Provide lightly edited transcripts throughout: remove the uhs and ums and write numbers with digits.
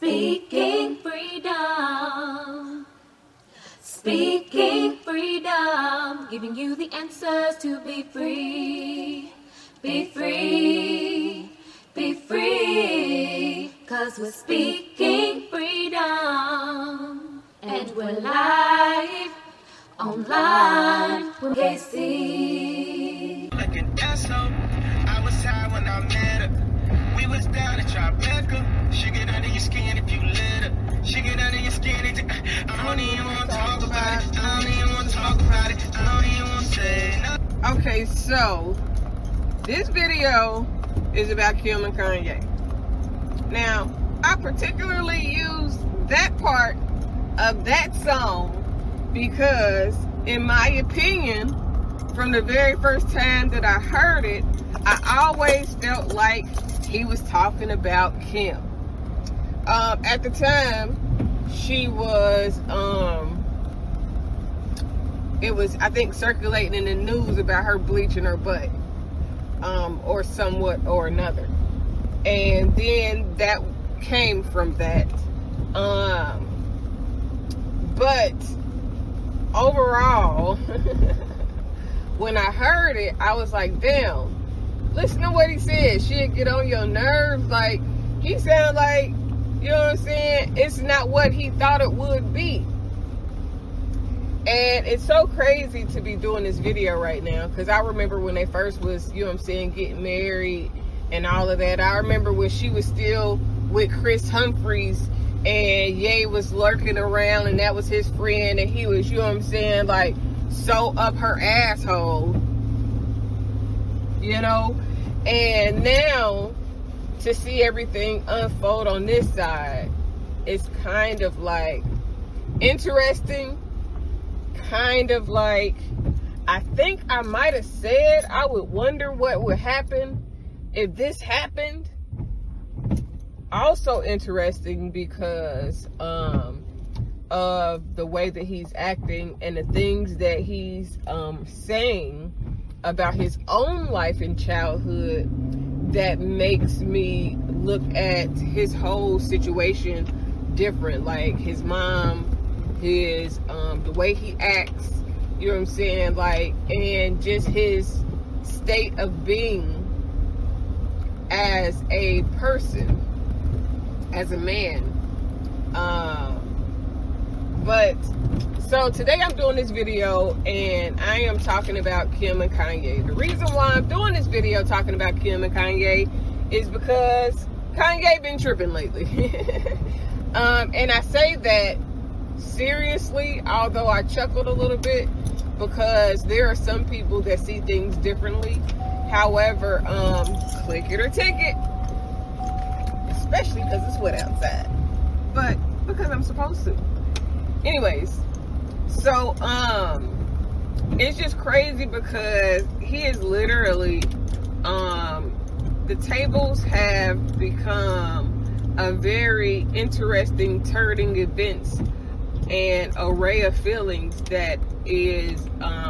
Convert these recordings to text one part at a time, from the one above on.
Speaking freedom. Speaking freedom. Giving you the answers to be free. Be free. Be free. 'Cause we're speaking freedom. And we're live online with KC. Looking so I was high when I met her. We was down at Tribeca. She get under your skin if you let her. She get under your skin. I don't even want to talk about it. I don't even want to talk about it. I don't even want to say nothing. Okay, so this video is about Kim and Kanye. Now, I particularly use that part of that song because, in my opinion, from the very first time that I heard it, I always felt like he was talking about Kim. At the time, she was, it was, I think, circulating in the news about her bleaching her butt, or somewhat or another. And then that came from that. But overall, when I heard it, I was like, damn, listen to what he said. Shit get on your nerves. Like, he sound like, you know what I'm saying? It's not what he thought it would be. And it's so crazy to be doing this video right now, because I remember when they first was, you know what I'm saying, getting married and all of that. I remember when she was still with Chris Humphries and Ye was lurking around and that was his friend, and he was, you know what I'm saying, like, so up her asshole, you know. And now to see everything unfold on this side, it's kind of like interesting, kind of like, I think I might have said I would wonder what would happen if this happened. Also interesting because of the way that he's acting and the things that he's saying about his own life and childhood that makes me look at his whole situation different. Like his mom, his the way he acts, you know what I'm saying, like, and just his state of being as a person, as a man. But so today I'm doing this video and I am talking about Kim and Kanye. The reason why I'm doing this video talking about Kim and Kanye is because Kanye been tripping lately. And I say that seriously, although I chuckled a little bit, because there are some people that see things differently. However, click it or take it, especially because it's wet outside, but because I'm supposed to. Anyways, so it's just crazy because he is literally, the tables have become a very interesting turning events and array of feelings that is,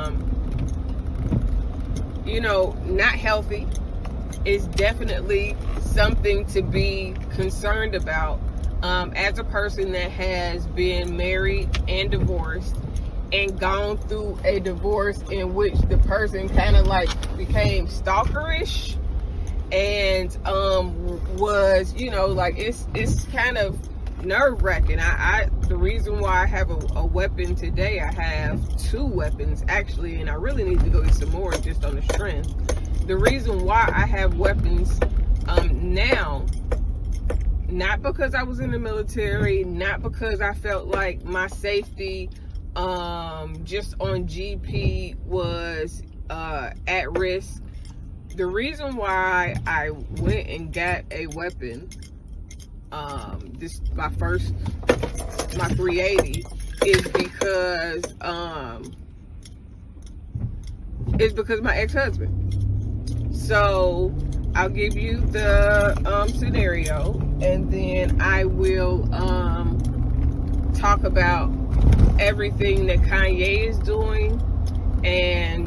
you know, not healthy. It's definitely something to be concerned about. As a person that has been married and divorced and gone through a divorce in which the person kind of like became stalkerish and was, you know, like, it's kind of nerve-wracking. The reason why I have a weapon today, I have two weapons actually, and I really need to go get some more just on the strength. The reason why I have weapons now, not because I was in the military, not because I felt like my safety just on GP was at risk. The reason why I went and got a weapon, my 380, is because my ex-husband. So I'll give you the scenario, and then I will talk about everything that Kanye is doing, and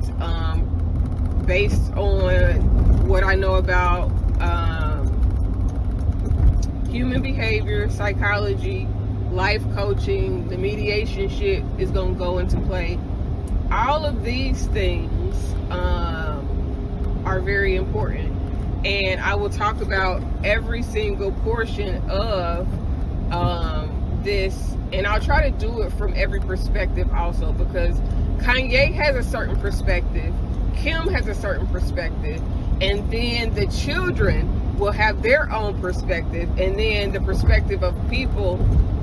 based on what I know about human behavior, psychology, life coaching, the mediation shit is going to go into play. All of these things are very important. And I will talk about every single portion of this. And I'll try to do it from every perspective also, because Kanye has a certain perspective, Kim has a certain perspective, and then the children will have their own perspective, and then the perspective of people,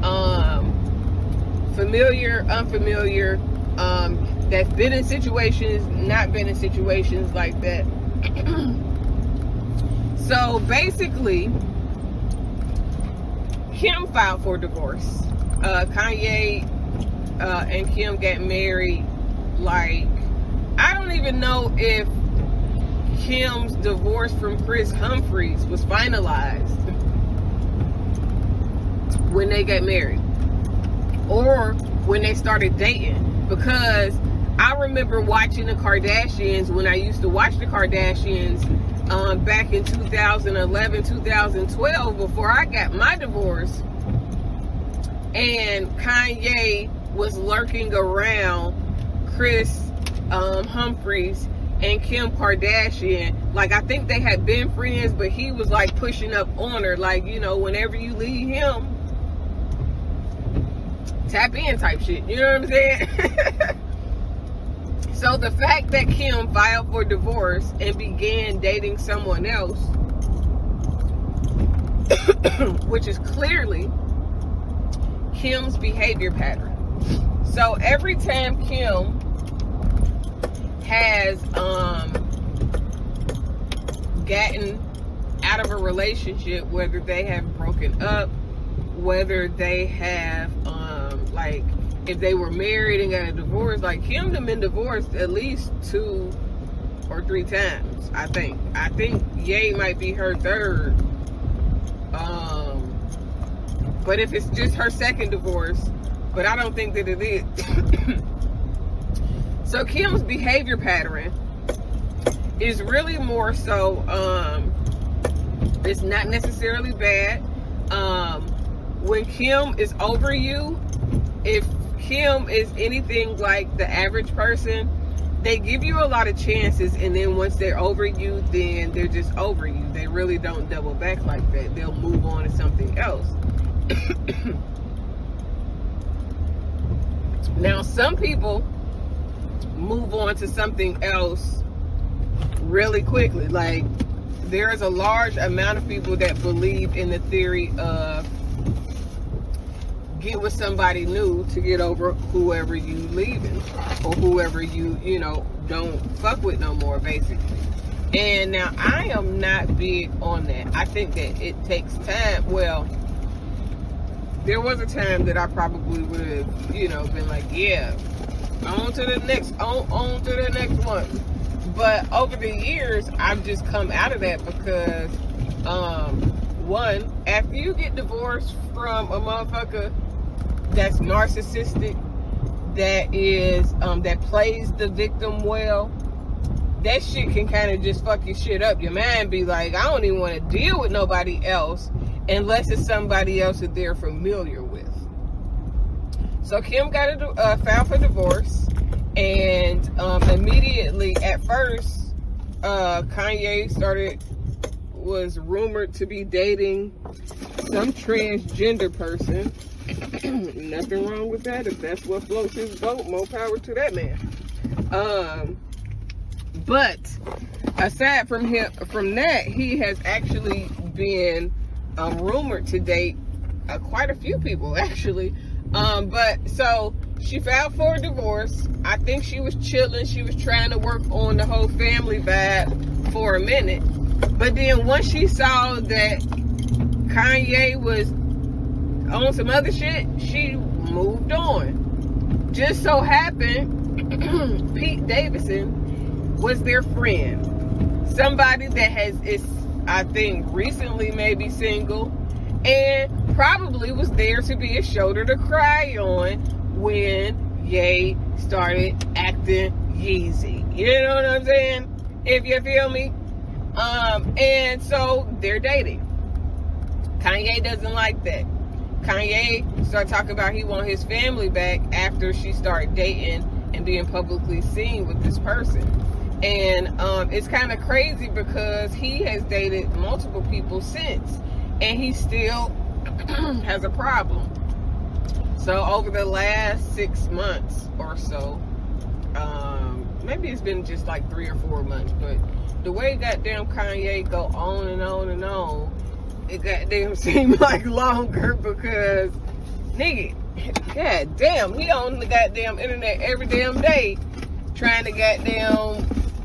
familiar, unfamiliar, that's been in situations, not been in situations like that. So basically, Kim filed for divorce. Kanye and Kim got married. Like, I don't even know if Kim's divorce from Kris Humphries was finalized when they got married, or when they started dating, because I remember watching the Kardashians when I used to watch the Kardashians back in 2011, 2012, before I got my divorce, and Kanye was lurking around Kris Humphries and Kim Kardashian. Like, I think they had been friends, but he was like pushing up on her, like, you know, whenever you leave him, tap in type shit, you know what I'm saying? So the fact that Kim filed for divorce and began dating someone else, which is clearly Kim's behavior pattern. So every time Kim has gotten out of a relationship, whether they have broken up, whether they have like, if they were married and got a divorce, like, Kim done been divorced at least 2 or 3 times, I think. I think Ye might be her third. But if it's just her second divorce, but I don't think that it is. So Kim's behavior pattern is really more so, it's not necessarily bad. When Kim is over you, if Kim is anything like the average person, they give you a lot of chances, and then once they're over you, then they're just over you. They really don't double back like that. They'll move on to something else. Now, some people move on to something else really quickly. Like, there is a large amount of people that believe in the theory of get with somebody new to get over whoever you leaving, or whoever you know, don't fuck with no more, basically. And now, I am not big on that. I think that it takes time. Well, there was a time that I probably would have, you know, been like, yeah, on to the next one. But over the years, I've just come out of that because, one, after you get divorced from a motherfucker that's narcissistic, that is, that plays the victim well, that shit can kind of just fuck your shit up. Your mind be like, I don't even want to deal with nobody else unless it's somebody else that they're familiar with. So Kim got filed for divorce, and immediately at first, Kanye was rumored to be dating some transgender person. Nothing wrong with that. If that's what floats his boat, more power to that man. But aside from that, he has actually been rumored to date quite a few people, actually. But so she filed for a divorce. I think she was chilling. She was trying to work on the whole family vibe for a minute. But then once she saw that Kanye was on some other shit, she moved on. Just so happened, Pete Davidson was their friend. Somebody that is, I think, recently maybe single, and probably was there to be a shoulder to cry on when Ye started acting Yeezy. You know what I'm saying? If you feel me. And so they're dating. Kanye doesn't like that. Kanye started talking about he want his family back after she started dating and being publicly seen with this person. And it's kind of crazy because he has dated multiple people since, and he still has a problem. So over the last 6 months or so, maybe it's been just like 3 or 4 months, but the way goddamn Kanye go on and on and on, it goddamn seemed like longer because, nigga, goddamn, he on the goddamn internet every damn day trying to goddamn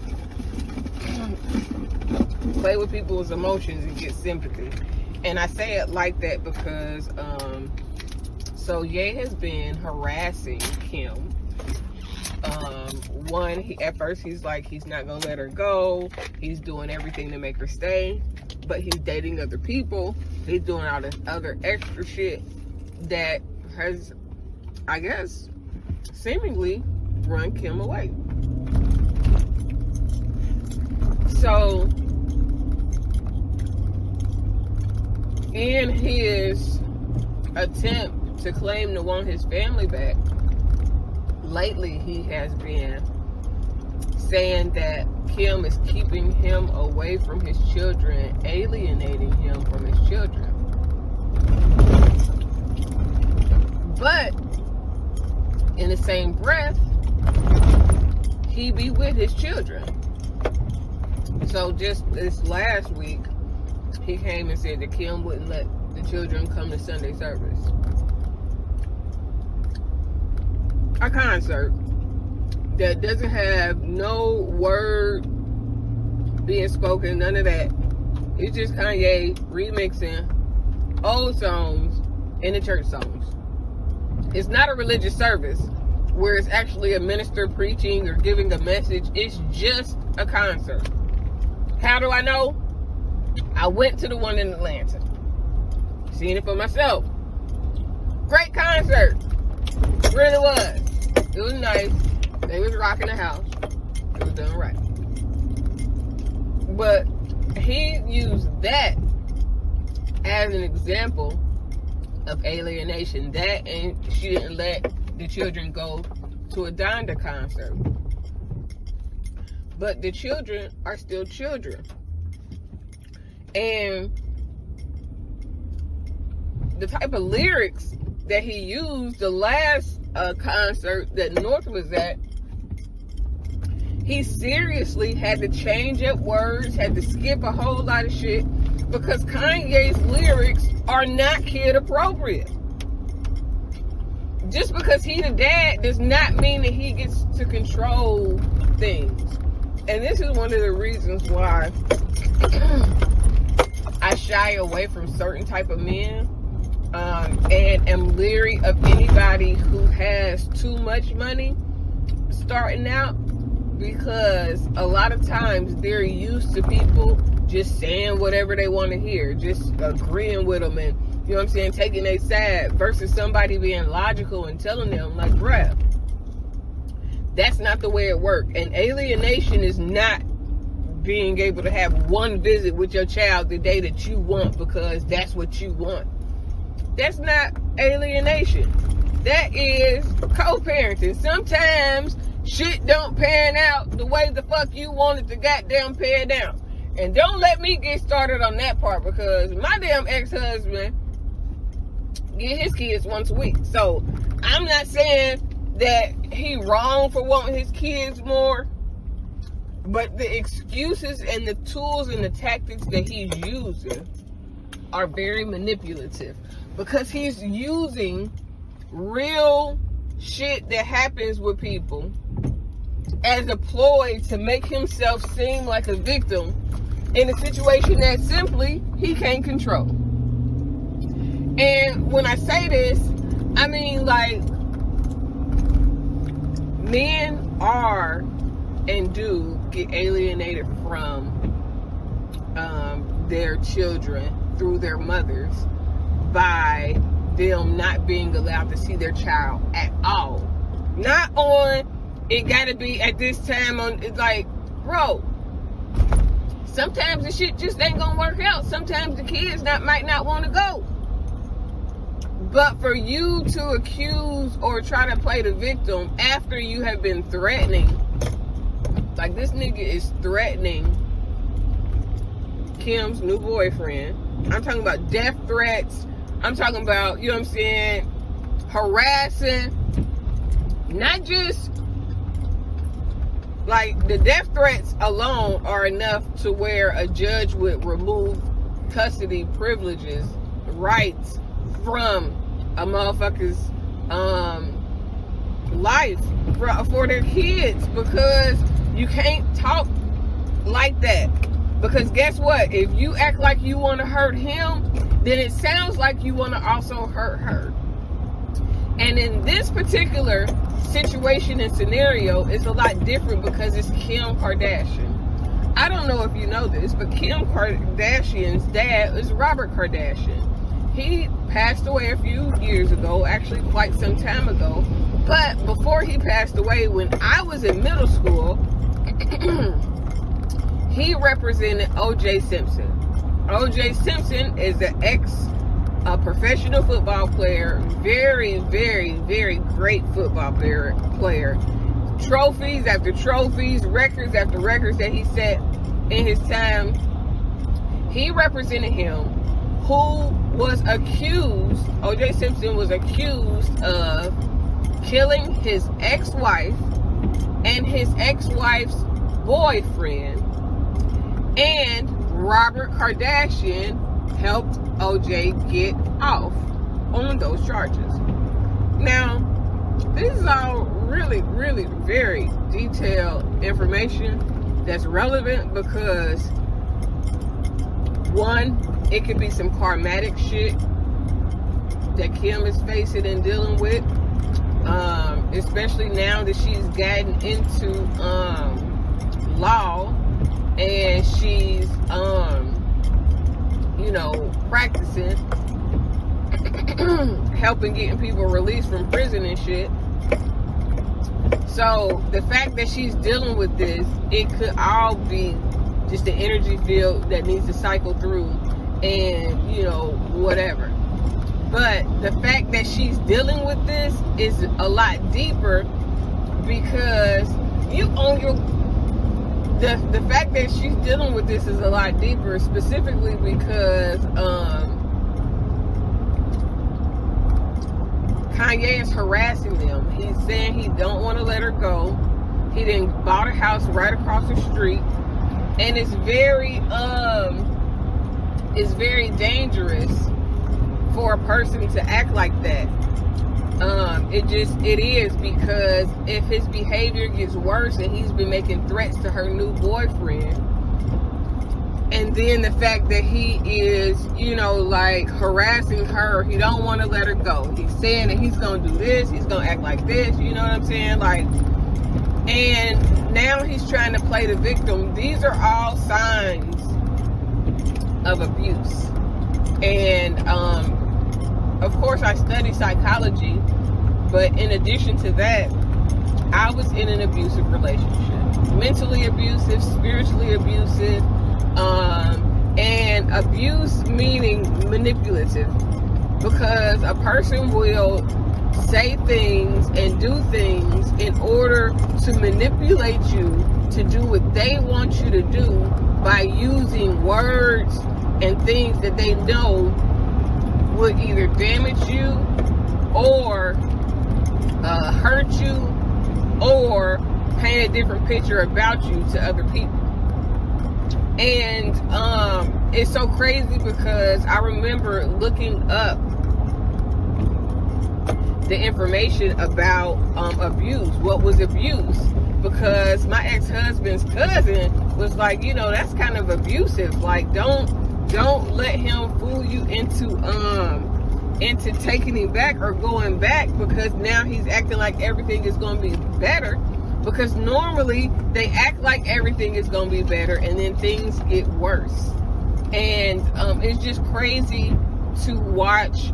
play with people's emotions and get sympathy. And I say it like that because, so Ye has been harassing Kim. At first he's like, he's not gonna let her go. He's doing everything to make her stay, but he's dating other people. He's doing all this other extra shit that has, I guess, seemingly run Kim away. So, in his attempt to claim to want his family back, lately he has been saying that Kim is keeping him away from his children, alienating him from his children. But in the same breath, he be with his children. So just this last week, he came and said that Kim wouldn't let the children come to Sunday service. A concert that doesn't have no word being spoken, none of that. It's just Kanye remixing old songs into church songs. It's not a religious service where it's actually a minister preaching or giving a message. It's just a concert. How do I know? I went to the one in Atlanta. Seen it for myself. Great concert. It really was. It was nice. They was rocking the house. It was done right. But he used that as an example of alienation. That, and she didn't let the children go to a Donda concert. But the children are still children. And the type of lyrics that he used the last concert that North was at, he seriously had to change up words, had to skip a whole lot of shit because Kanye's lyrics are not kid appropriate. Just because he the dad does not mean that he gets to control things. And this is one of the reasons why I shy away from certain type of men, and am leery of anybody who has too much money starting out, because a lot of times they're used to people just saying whatever they want to hear, just agreeing with them, and you know what I'm saying, taking their side, versus somebody being logical and telling them like, bruh, that's not the way it works. And alienation is not being able to have one visit with your child the day that you want because that's what you want. That's not alienation. That is co-parenting. Sometimes shit don't pan out the way the fuck you want it to goddamn pan out. And don't let me get started on that part, because my damn ex-husband get his kids once a week. So I'm not saying that he wrong for wanting his kids more, but the excuses and the tools and the tactics that he's using are very manipulative, because he's using real shit that happens with people as a ploy to make himself seem like a victim in a situation that simply he can't control. And when I say this, I mean, like, men are and do get alienated from their children through their mothers by them not being allowed to see their child at all. Not on, it gotta be at this time on, it's like, bro, sometimes the shit just ain't gonna work out. Sometimes the kids might not want to go. But for you to accuse or try to play the victim after you have been threatening, like this nigga is threatening Kim's new boyfriend. I'm talking about death threats. I'm talking about, you know what I'm saying, harassing. Not just, like, the death threats alone are enough to where a judge would remove custody privileges, rights from a motherfucker's life for their kids, because you can't talk like that. Because guess what? If you act like you want to hurt him, then it sounds like you want to also hurt her. And in this particular situation and scenario, it's a lot different because it's Kim Kardashian. I don't know if you know this, but Kim Kardashian's dad is Robert Kardashian. He passed away a few years ago, actually quite some time ago. But before he passed away, when I was in middle school, he represented O.J. Simpson. O.J. Simpson is an professional football player, very, very, very great football player. Trophies after trophies, records after records that he set in his time. He represented him, who was accused, O.J. Simpson was accused of killing his ex-wife and his ex-wife's boyfriend, and Robert Kardashian helped OJ get off on those charges. Now, this is all really, really very detailed information that's relevant because, one, it could be some karmatic shit that Kim is facing and dealing with, especially now that she's gotten into law and she's practicing helping getting people released from prison and shit. So the fact that she's dealing with this, it could all be just the energy field that needs to cycle through and whatever. But the fact that she's dealing with this is a lot deeper because the fact that she's dealing with this is a lot deeper, specifically because Kanye is harassing them. He's saying he don't want to let her go. He then bought a house right across the street, and it's very dangerous for a person to act like that. It is because if his behavior gets worse and he's been making threats to her new boyfriend, and then the fact that he is, harassing her, he don't want to let her go. He's saying that he's going to do this, he's going to act like this, you know what I'm saying? And now he's trying to play the victim. These are all signs of abuse. And, of course, I study psychology, but in addition to that, I was in an abusive relationship. Mentally abusive, spiritually abusive, and abuse meaning manipulative. Because a person will say things and do things in order to manipulate you to do what they want you to do by using words and things that they know would either damage you or hurt you or paint a different picture about you to other people. And it's so crazy because I remember looking up the information about abuse. What was abuse? Because my ex-husband's cousin was like, that's kind of abusive. Like, don't let him fool you into taking him back or going back, because now he's acting like everything is going to be better. Because normally they act like everything is going to be better and then things get worse. And it's just crazy to watch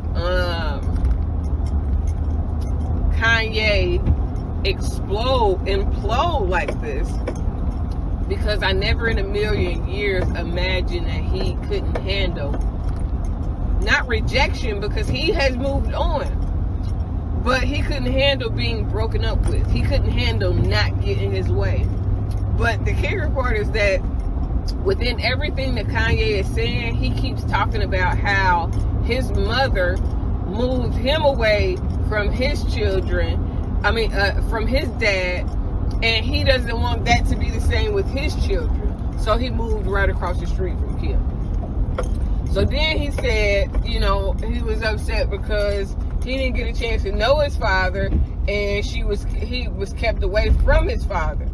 Kanye implode like this, because I never in a million years imagined that he couldn't handle, not rejection, because he has moved on, but he couldn't handle being broken up with. He couldn't handle not getting his way. But the kicker part is that within everything that Kanye is saying, he keeps talking about how his mother moved him away from his children, from his dad, and he doesn't want that to be the same with his children. So he moved right across the street from Kim. So then he said, you know, he was upset because he didn't get a chance to know his father, and he was kept away from his father.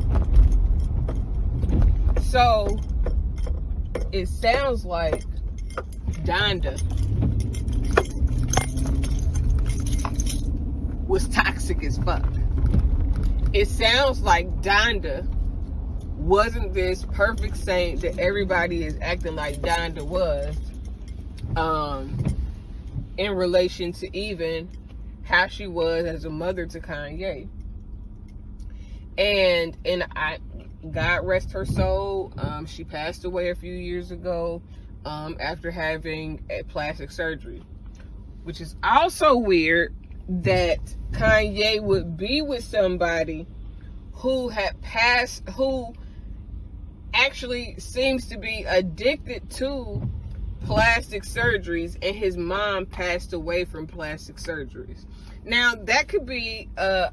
So it sounds like Donda was toxic as fuck. It sounds like Donda wasn't this perfect saint that everybody is acting like Donda was, in relation to even how she was as a mother to Kanye. And God rest her soul, she passed away a few years ago after having a plastic surgery, which is also weird that Kanye would be with somebody who actually seems to be addicted to plastic surgeries, and his mom passed away from plastic surgeries. Now that could be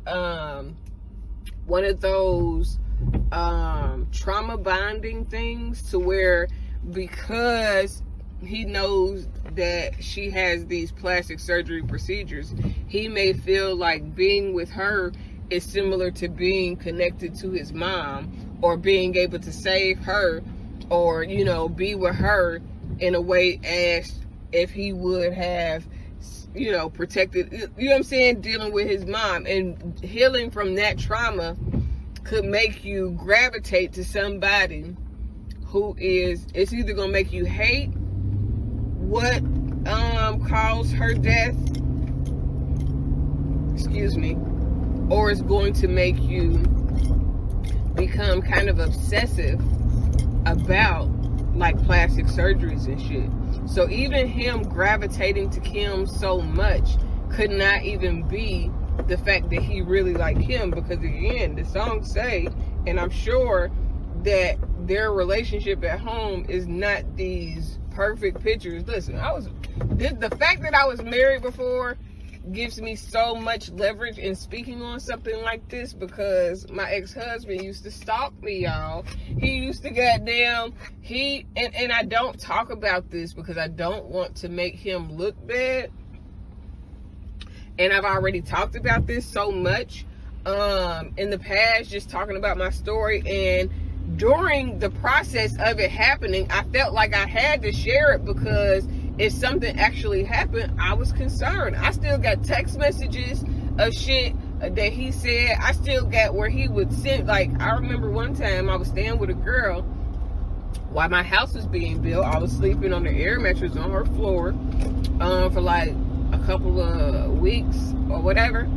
one of those trauma bonding things, to where because he knows that she has these plastic surgery procedures, he may feel like being with her is similar to being connected to his mom, or being able to save her, or, you know, be with her in a way as if he would have, you know, protected, you know what I'm saying, dealing with his mom. And healing from that trauma could make you gravitate to somebody who it's either gonna make you hate what caused her death, or it's going to make you become kind of obsessive about like plastic surgeries and shit. So even him gravitating to Kim so much could not even be the fact that he really liked Kim, because again, the songs say, and I'm sure that their relationship at home is not these perfect pictures. Listen, the fact that I was married before gives me so much leverage in speaking on something like this, because my ex-husband used to stalk me, y'all. He used to and I don't talk about this because I don't want to make him look bad, and I've already talked about this so much in the past, just talking about my story. And during the process of it happening, I felt like I had to share it, because if something actually happened, I was concerned. I still got text messages of shit that he said. I still got where he would send, like, I remember one time I was staying with a girl while my house was being built. I was sleeping on the air mattress on her floor for like a couple of weeks or whatever.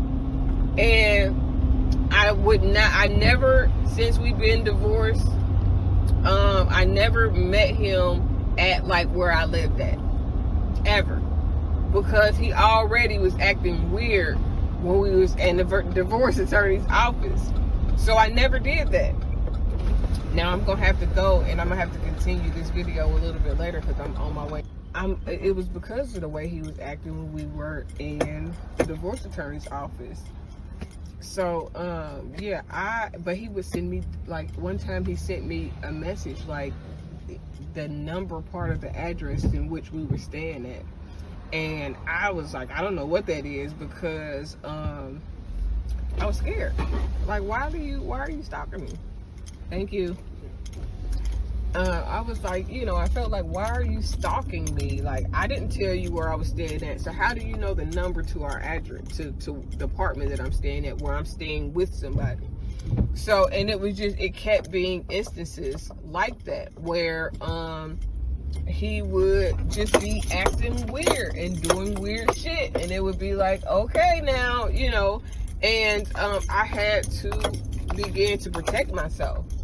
And I never, since we've been divorced, I never met him at like where I lived at, ever, because he already was acting weird when we was in the divorce attorney's office. So I never did that. Now I'm gonna have to go, and I'm gonna have to continue this video a little bit later because I'm on my way. It was because of the way he was acting when we were in the divorce attorney's office. So but he would send me, like, one time he sent me a message, like the number part of the address in which we were staying at, and I was like, I don't know what that is, because I was scared. Like, why are you stalking me? Thank you. I was like, you know, I felt like, why are you stalking me? Like, I didn't tell you where I was staying at, so how do you know the number to our address, to the apartment that I'm staying at, where I'm staying with somebody? So, and it kept being instances like that, where he would just be acting weird and doing weird shit, and it would be like, okay, now, you know, and I had to begin to protect myself.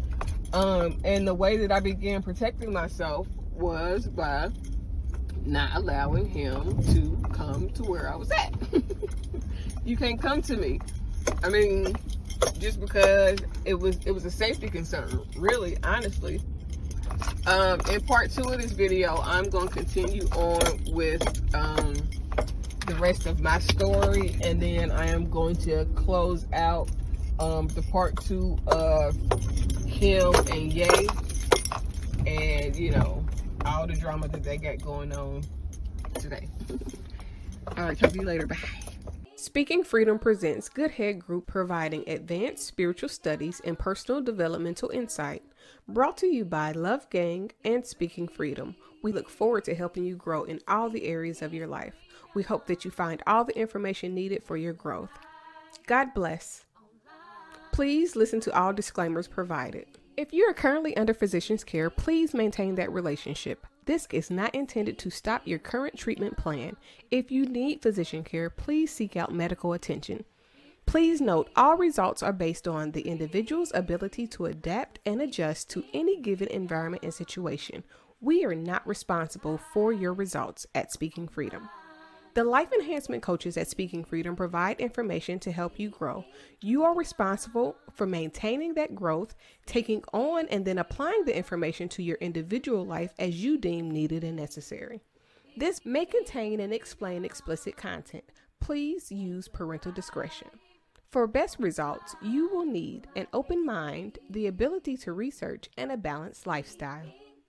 And the way that I began protecting myself was by not allowing him to come to where I was at. You can't come to me. I mean, just because it was a safety concern, really, honestly. In part 2 of this video, I'm going to continue on with the rest of my story, and then I am going to close out the part 2 of him and Ye, and you know, all the drama that they got going on today. All right, talk to you later. Bye. Speaking Freedom presents Good Head Group, providing advanced spiritual studies and personal developmental insight. Brought to you by Love Gang and Speaking Freedom. We look forward to helping you grow in all the areas of your life. We hope that you find all the information needed for your growth. God bless. Please listen to all disclaimers provided. If you are currently under physician's care, please maintain that relationship. This is not intended to stop your current treatment plan. If you need physician care, please seek out medical attention. Please note, all results are based on the individual's ability to adapt and adjust to any given environment and situation. We are not responsible for your results at Speaking Freedom. The life enhancement coaches at Speaking Freedom provide information to help you grow. You are responsible for maintaining that growth, taking on and then applying the information to your individual life as you deem needed and necessary. This may contain and explain explicit content. Please use parental discretion. For best results, you will need an open mind, the ability to research, and a balanced lifestyle.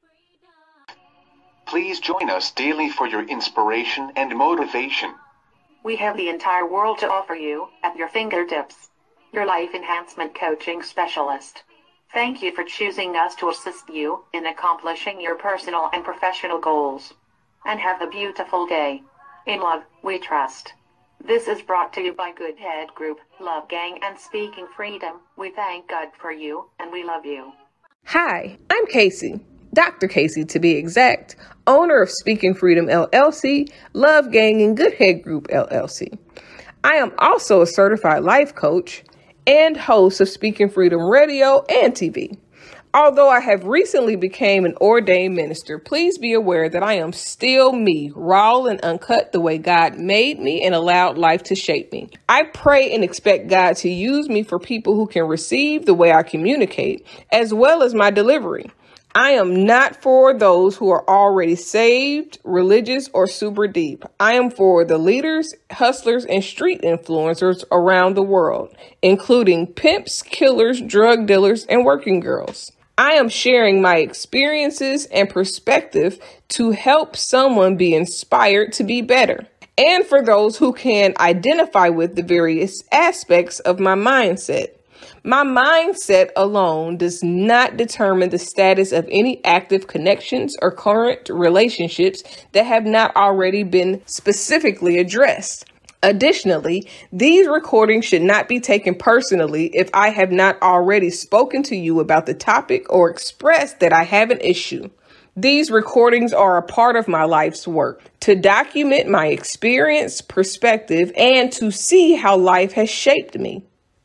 Please join us daily for your inspiration and motivation. We have the entire world to offer you at your fingertips. Your life enhancement coaching specialist. Thank you for choosing us to assist you in accomplishing your personal and professional goals. And have a beautiful day. In love, we trust. This is brought to you by Good Head Group, Love Gang, and Speaking Freedom. We thank God for you, and we love you. Hi, I'm Casey. Dr. Casey, to be exact, owner of Speaking Freedom LLC, Love Gang, and Good Head Group LLC. I am also a certified life coach and host of Speaking Freedom Radio and TV. Although I have recently become an ordained minister, please be aware that I am still me, raw and uncut the way God made me and allowed life to shape me. I pray and expect God to use me for people who can receive the way I communicate, as well as my delivery. I am not for those who are already saved, religious, or super deep. I am for the leaders, hustlers, and street influencers around the world, including pimps, killers, drug dealers, and working girls. I am sharing my experiences and perspective to help someone be inspired to be better. And for those who can identify with the various aspects of my mindset. My mindset alone does not determine the status of any active connections or current relationships that have not already been specifically addressed. Additionally, these recordings should not be taken personally if I have not already spoken to you about the topic or expressed that I have an issue. These recordings are a part of my life's work to document my experience, perspective, and to see how life has shaped me.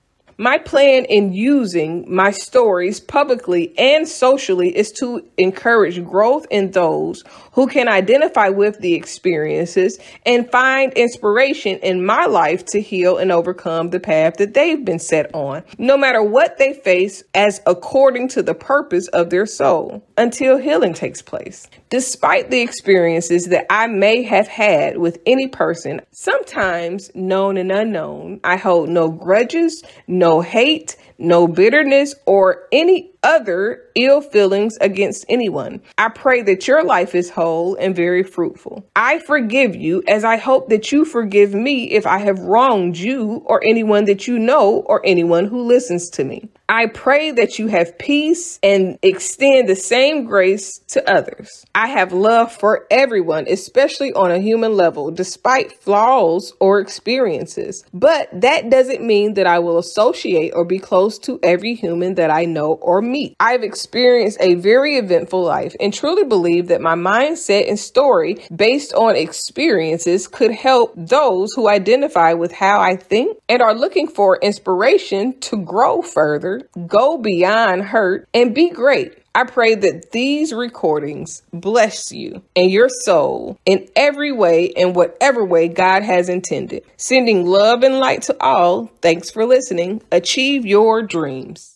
My plan in using my stories publicly and socially is to encourage growth in those who can identify with the experiences and find inspiration in my life to heal and overcome the path that they've been set on, no matter what they face, as according to the purpose of their soul, until healing takes place. Despite the experiences that I may have had with any person, sometimes known and unknown, I hold no grudges, no hate, no bitterness, or any other ill feelings against anyone. I pray that your life is whole and very fruitful. I forgive you as I hope that you forgive me if I have wronged you or anyone that you know or anyone who listens to me. I pray that you have peace and extend the same grace to others. I have love for everyone, especially on a human level, despite flaws or experiences. But that doesn't mean that I will associate or be close to every human that I know or meet. meet. I've experienced a very eventful life and truly believe that my mindset and story based on experiences could help those who identify with how I think and are looking for inspiration to grow further, go beyond hurt, and be great. I pray that these recordings bless you and your soul in every way and whatever way God has intended. Sending love and light to all. Thanks for listening. Achieve your dreams.